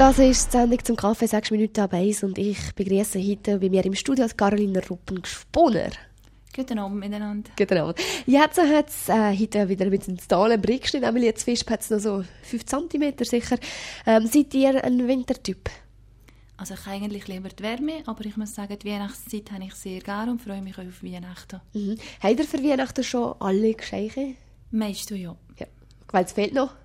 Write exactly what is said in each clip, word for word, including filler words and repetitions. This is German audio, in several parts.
Das ist die Sendung zum Kaffee sechs Minuten ab eins und ich begrüße heute bei mir im Studio Caroline Ruppen-Gspooner. Guten Abend miteinander. Guten Abend. Jetzt hat es äh, heute wieder ein bisschen zu talen. Brickstein, nämlich jetzt Fisch hat es noch so fünf Zentimeter sicher. Ähm, seid ihr ein Wintertyp? Also ich eigentlich lieber die Wärme, aber ich muss sagen, die Weihnachtszeit habe ich sehr gerne und freue mich auch auf Weihnachten. Mhm. Habt ihr für Weihnachten schon alle Geschenke? Meist du ja. Ja. Weil es fehlt noch?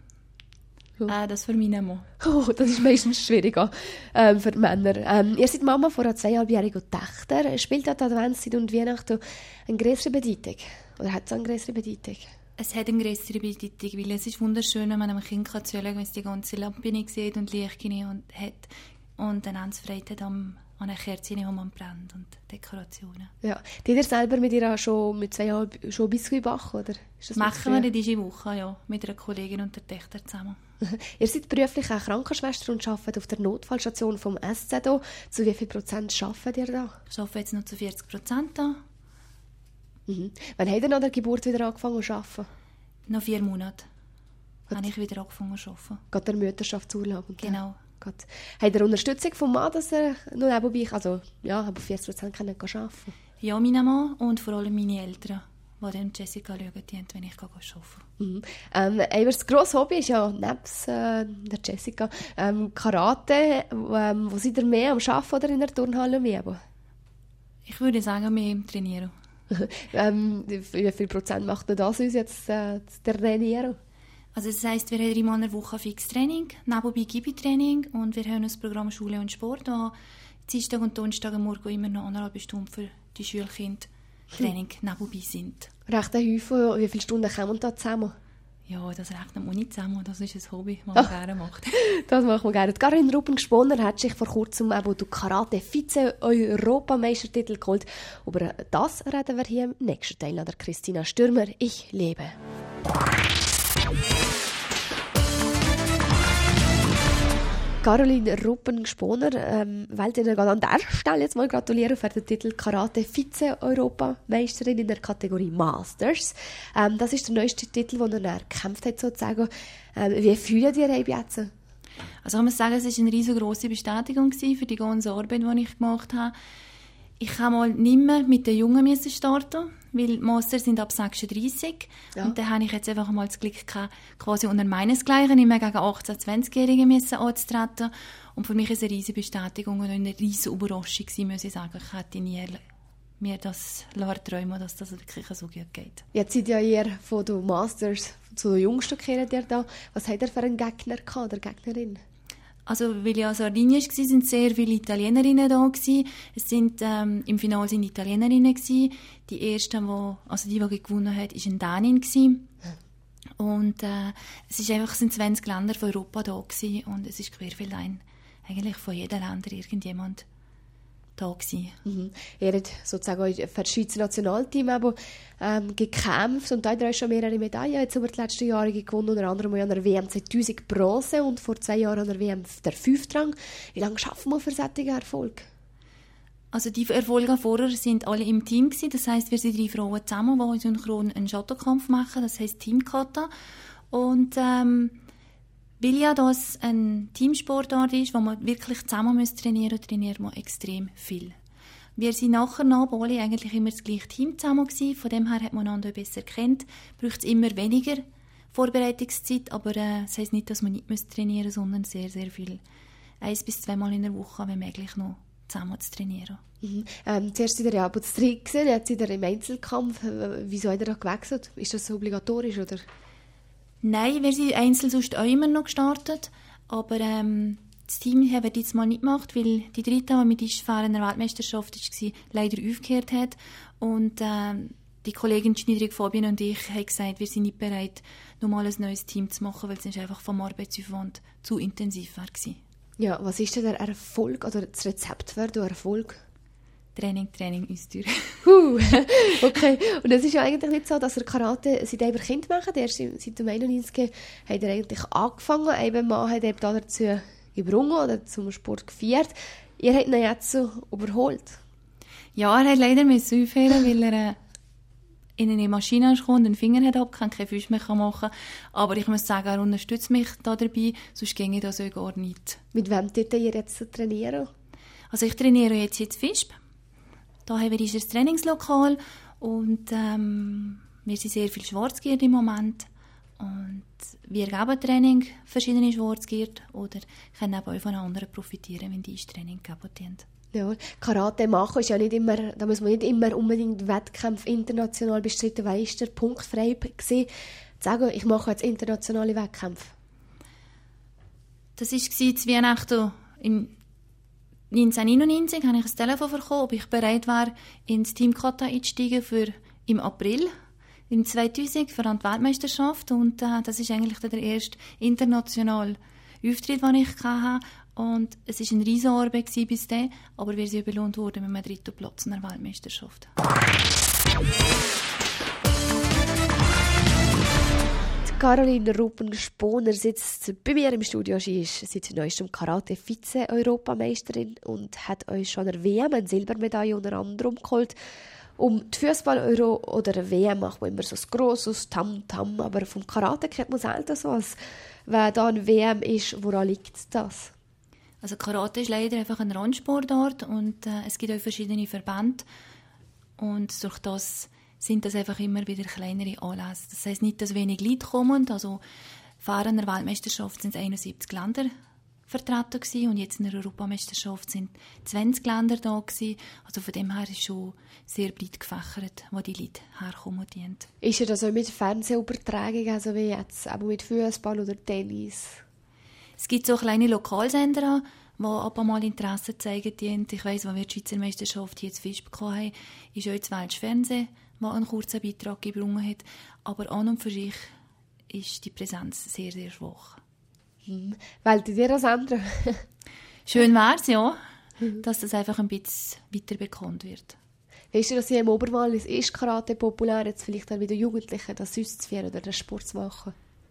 Äh, das für mich nicht mehr. Oh, das ist meistens schwieriger ähm, für die Männer. Ähm, ihr seid Mama von einer zweieinhalbjährigen Tochter. Spielt die Adventszeit und Weihnachten eine größere Bedeutung? Oder hat es eine größere Bedeutung? Es hat eine größere Bedeutung, weil es ist wunderschön, wenn man einem Kind zuschauen kann, wenn es die ganze Lampe nicht sieht und Lichtchen und hat und dann ganz Freude hat am an einer Kerze, die man brennt und Dekorationen. Ja. Die ihr selber mit ihr schon mit zwei Jahren schon Biskuit backen, oder? Ist das machen wir diese Woche, ja, mit einer Kollegin und der Tochter zusammen. Ihr seid beruflich auch Krankenschwester und arbeitet auf der Notfallstation vom S Z O. Zu wie viel Prozent arbeitet ihr da? Ich arbeite jetzt noch zu vierzig Prozent da. Mhm. Wann habt ihr nach der Geburt wieder angefangen zu arbeiten? Nach vier Monaten habe ich wieder angefangen zu arbeiten. Geht der Mutterschaftsurlaub? Genau. Gott. Habt ihr Unterstützung vom Mann, dass er nur nebenbei, also ja, aber vierzig Prozent kann nicht arbeiten? Ja, mein Mann und vor allem meine Eltern, die dann Jessica schauen, die, wenn ich arbeite. Mhm. Ähm, das grosse Hobby ist ja nebst äh, der Jessica ähm, Karate. Ähm, wo seid ihr mehr am Arbeiten oder in der Turnhalle mehr? Ich würde sagen, mehr im Trainieren. ähm, wie viel Prozent macht das uns jetzt äh, der Trainieren? Also das heisst, wir haben dreimal in der Woche fix Training, nebenbei Gibi-Training und wir haben das Programm Schule und Sport, wo Dienstag und Donnerstag am Morgen immer noch anderthalb Stunden für die Schulkinder Training hm. nebenbei sind. Recht ein Häufchen. Wie viele Stunden kommen da zusammen? Ja, das rechnet man nicht zusammen. Das ist ein Hobby, das man oh. gerne macht. Das machen wir gerne. Caroline Ruppen-Gspooner hat sich vor kurzem eben den Karate-Vize-Europameistertitel geholt. Über das reden wir hier im nächsten Teil an der Christina Stürmer. Ich lebe. Caroline Ruppen-Gspooner, ähm, wollte Ihnen an dieser Stelle jetzt mal gratulieren für den Titel Karate-Vize-Europameisterin in der Kategorie Masters. Ähm, das ist der neueste Titel, den er gekämpft hat, sozusagen. Ähm, wie fühlen Sie sich jetzt? Also ich muss sagen, es war eine riesengroße Bestätigung für die ganze Arbeit, die ich gemacht habe. Ich kann mal nicht mehr mit den Jungen starten, weil Master sind ab sechsunddreissig. Ja. Und da habe ich jetzt einfach mal das Glück gehabt, quasi unter meinesgleichen nicht mehr gegen achtzehn-, zwanzigjährige anzutreten. Und für mich war es eine riesige Bestätigung und eine riesige Überraschung, muss ich sagen. Ich hätte nie mir das träumen, dass das wirklich so gut geht. Jetzt seid ja ihr von den Masters zu den Jüngsten gehört ihr da. Was hat er für einen Gegner gehabt, oder Gegnerin? Also, weil ja Sardinien war, waren sehr viele Italienerinnen da gewesen. Es sind, ähm, im Finale sind Italienerinnen gewesen. Die erste, wo, also die, die gewonnen hat, war eine Dänin gewesen. Und, äh, es ist einfach, es sind zwanzig Länder von Europa da gewesen. Und es ist querfeldein. Eigentlich von jedem Länder irgendjemand da gewesen. Mhm. Er hat sozusagen für das Schweizer Nationalteam aber, ähm, gekämpft und da hat er schon mehrere Medaillen jetzt über die letzten Jahre gewonnen, unter anderem an der W M zweitausend Bronze und vor zwei Jahren an der W M der fünfte Rang. Wie lange schaffen wir für solchen Erfolg? Also die Erfolge vorher sind alle im Team gewesen. Das heisst, wir sind drei Frauen zusammen, die synchron einen Shottokampf machen. Das heisst Teamkata. Und ähm, weil ja das ein Teamsportart ist, wo man wirklich zusammen trainieren muss, trainiert man extrem viel. Wir sind nachher noch alle eigentlich immer das gleiche Team zusammen gewesen. Von dem her hat man einander besser kennt. Braucht es immer weniger Vorbereitungszeit, aber äh, das heisst nicht, dass man nicht trainieren muss, sondern sehr, sehr viel. Eins bis zweimal in der Woche, wenn möglich, noch zusammen zu trainieren. Mhm. Ähm, zuerst seid ihr ja ab und zu drin gesehen, jetzt seid ihr im Einzelkampf. Wieso habt ihr da gewechselt? Ist das obligatorisch, oder? Nein, wir sind einzeln sonst auch immer noch gestartet, aber ähm, das Team haben wir jetzt mal nicht gemacht, weil die dritte, die mit uns fahren in der Weltmeisterschaft war, leider aufgehört hat. Und ähm, die Kollegin Schneiderig Fabian und ich haben gesagt, wir sind nicht bereit, nochmal ein neues Team zu machen, weil es einfach vom Arbeitsaufwand zu intensiv war. Ja, was ist denn der Erfolg oder das Rezept für den Erfolg? Training, Training, Ausdauer. Uh, okay. Und es ist ja eigentlich nicht so, dass ihr Karate seit ihr Kind macht. Erst seit dem einundneunzig hat er eigentlich angefangen. Eben Mann hat eben dazu gebrungen oder zum Sport geführt. Ihr habt ihn jetzt so überholt. Ja, er hat leider aufhören, weil er äh, in eine Maschine kommt, einen Finger hat abgehängt, keine Füße mehr machen kann. Aber ich muss sagen, er unterstützt mich da dabei, sonst ginge das auch gar nicht. Mit wem tut ihr jetzt trainieren? Also ich trainiere jetzt in Visp. Da haben wir ein Trainingslokal und ähm, wir sind sehr viel Schwarzgurt im Moment. Und wir geben Training, verschiedene Schwarzgurt, oder können auch von anderen profitieren, wenn die ins Training geben. Ja, Karate machen ist ja nicht immer, da muss man nicht immer unbedingt Wettkämpfe international bestritten. Wann war der Punkt frei gewesen, zu sagen, ich mache jetzt internationale Wettkämpfe? Das war zu Weihnachten im neunzehnhundertneunundneunzig, habe ich ein Telefon bekommen, ob ich bereit war, ins Team Kata einzusteigen für im April. Im zweitausend für die Weltmeisterschaft, und äh, das ist eigentlich der erste internationale Auftritt, den ich hatte. Und es war eine riesige Arbeit bis dahin, aber wir sind belohnt worden mit einem dritten Platz in der Weltmeisterschaft. Die Caroline Ruppen-Sponer sitzt bei mir im Studio. Sie ist seit neuestem Karate-Vize-Europameisterin und hat euch schon eine W M, eine Silbermedaille unter anderem geholt. Um die Fußball-Euro oder eine W M macht man immer so ein grosses Tam-Tam, aber vom Karate kennt man selten so, als wenn da eine W M ist. Woran liegt das? Also Karate ist leider einfach eine Randsportart und äh, es gibt auch verschiedene Verbände und durch das sind das einfach immer wieder kleinere Anlässe. Das heisst nicht, dass wenig Leute kommen, also vor einer Weltmeisterschaft sind es einundsiebzig Länder vertreten gewesen, und jetzt in der Europameisterschaft sind zwanzig Länder da gewesen. Also von dem her ist schon sehr breit gefächert, wo die Leute herkommen. Ist ja das auch mit Fernsehübertragungen, also wie jetzt, aber mit Fußball oder Tennis? Es gibt so kleine Lokalsender, die ab und mal Interesse zeigen. Ich weiss, als wir die Schweizer Meisterschaft jetzt Visp hatten, ist auch das Welsche Fernsehen, das einen kurzen Beitrag gebrungen hat. Aber an und für sich ist die Präsenz sehr, sehr schwach. Hm. Wollt ihr das ändern? Schön wäre es, ja, dass das einfach ein bisschen weiter bekannt wird. Weißt du, dass hier im Oberwallis ist Karate populär, jetzt vielleicht auch wieder Jugendliche, das sonst zu führen oder den Sport zu machen?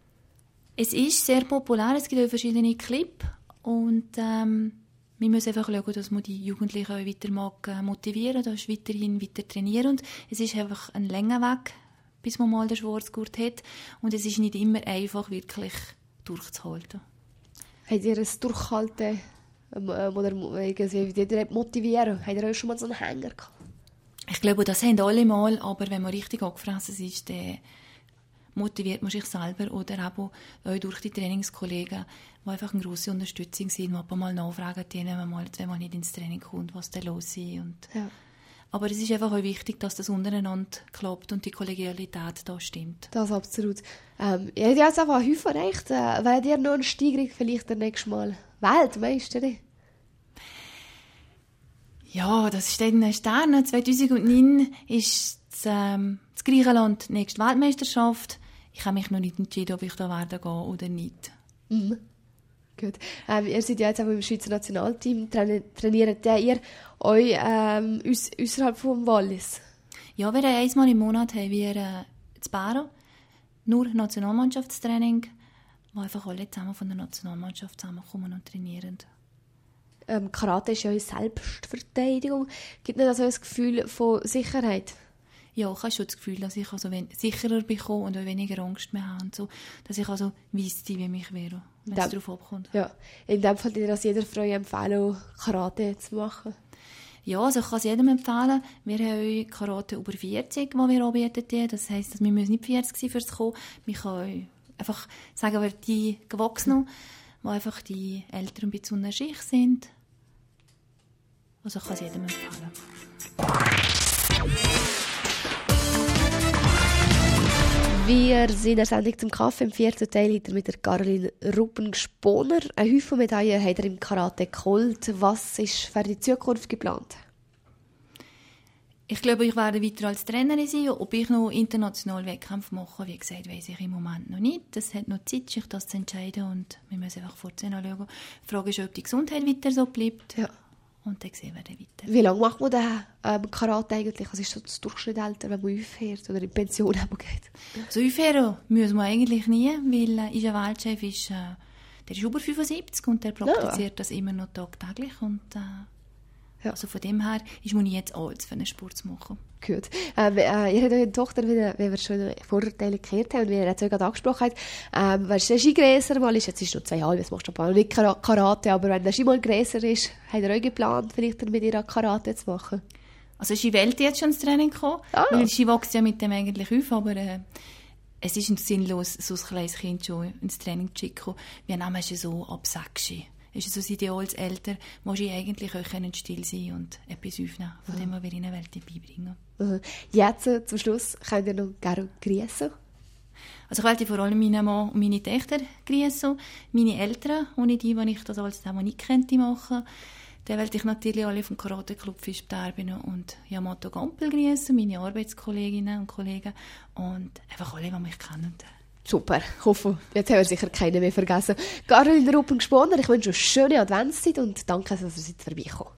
Es ist sehr populär, es gibt auch verschiedene Clips und ähm, wir müssen einfach schauen, dass man die Jugendlichen auch weiter mag, äh, motivieren, dass weiterhin weiter trainieren. Und es ist einfach ein langer Weg, bis man mal den Schwarzgurt hat, und es ist nicht immer einfach, wirklich durchzuhalten. Habt ihr ein Durchhalten ähm, oder irgendwie motivieren? Habt ihr euch schon mal so einen Hänger gehabt? Ich glaube, das haben alle mal, aber wenn man richtig angefressen ist, dann motiviert man sich selber oder auch durch die Trainingskollegen, die einfach eine grosse Unterstützung sind, die mal nachfragen, wenn man, mal, wenn man nicht ins Training kommt, was da los ist. Und ja. Aber es ist einfach auch wichtig, dass das untereinander klappt und die Kollegialität da stimmt. Das absolut. Ähm, ihr habt jetzt einfach häufig recht. Äh, werdet ihr noch eine Steigerung vielleicht das nächste Mal Weltmeisterin? Ja, das steht in den Sternen. zweitausendneun ist das, ähm, das Griechenland die nächste Weltmeisterschaft. Ich habe mich noch nicht entschieden, ob ich da werden gehe oder nicht. Mhm. Gut. Ähm, ihr seid ja jetzt auch im Schweizer Nationalteam. Traini- trainiert ihr euch ähm, aus, außerhalb vom Wallis? Ja, wir haben einmal im Monat haben wir äh, in Bären nur Nationalmannschaftstraining, wo einfach alle zusammen von der Nationalmannschaft zusammenkommen und trainieren. Ähm, Karate ist ja eine Selbstverteidigung. Gibt es also ein Gefühl von Sicherheit? Ja, ich habe schon das Gefühl, dass ich also sicherer bekomme und auch weniger Angst mehr habe. Und so, dass ich also weiss, wie mich wäre, wenn es darauf abkommt. Ja, in dem Fall würde ich das jeder Frau empfehlen, Karate zu machen. Ja, also ich kann es jedem empfehlen. Wir haben Karate über vierzig, die wir anbieten. Das heisst, dass wir müssen nicht vierzig sein, fürs kommen. Wir können einfach sagen, wir die Gewachsenen, die einfach die Eltern ein bisschen unter sich sind. Also ich kann es jedem empfehlen. Wir sind in der Sendung zum Kaffee im vierten Teil hinter mit der Caroline Ruppen-Sponer. Eine Haufen Medaillen hat er im Karate geholt. Was ist für die Zukunft geplant? Ich glaube, ich werde weiter als Trainerin sein. Ob ich noch international Wettkämpfe mache, wie gesagt, weiss ich im Moment noch nicht. Es hat noch Zeit, sich das zu entscheiden, und wir müssen einfach vorher anschauen. Die Frage ist, ob die Gesundheit weiter so bleibt. Ja. Und dann sehen wir dann weiter. Wie lange macht man den ähm, Karate eigentlich? Was ist so das Durchschnittsalter, wenn man aufhört oder in Pension geht? So aufhören müssen wir eigentlich nie, weil äh, unser Weltchef ist, äh, der ist über fünfundsiebzig und der praktiziert ja. das immer noch tagtäglich. Und äh, Ja. Also von dem her ist man nie jetzt alt, für einen Sport zu machen. Gut. Ähm, äh, ihr habt eure Tochter, wie, wie wir schon Vorurteile geklärt haben, und wie ihr jetzt gerade angesprochen habt, ähm, wenn sie Skigräser mal ist, jetzt ist sie noch zwei Jahre, jetzt machst du aber nicht Karate, aber wenn der Ski mal Gräser ist, habt ihr euch geplant, vielleicht mit ihr Karate zu machen? Also Ski wollte jetzt schon ins Training kommen, ah. weil Ski wächst ja mit dem eigentlich auf, aber äh, es ist sinnlos, so ein kleines Kind schon ins Training zu schicken. Wir nehmen es so ab sechs. Ist so das Ideal als Eltern, muss ich eigentlich auch still sein und etwas aufnehmen, von dem, was wir ihnen beibringen wollen. Jetzt äh, zum Schluss könnt ihr noch gerne grüßen. Also ich wollte vor allem meinen Mann und meine Töchter grüßen, meine Eltern, ohne die, die ich das alles nicht könnte machen. Dann wollte ich natürlich alle vom Karate-Club Fischberben und Yamato Gampel grüßen, meine Arbeitskolleginnen und Kollegen und einfach alle, die mich kennen. Super, ich hoffe, jetzt haben wir sicher keinen mehr vergessen. Caroline Ruppen-Gsponder, ich wünsche euch eine schöne Adventszeit und danke, dass ihr seid vorbeigekommen.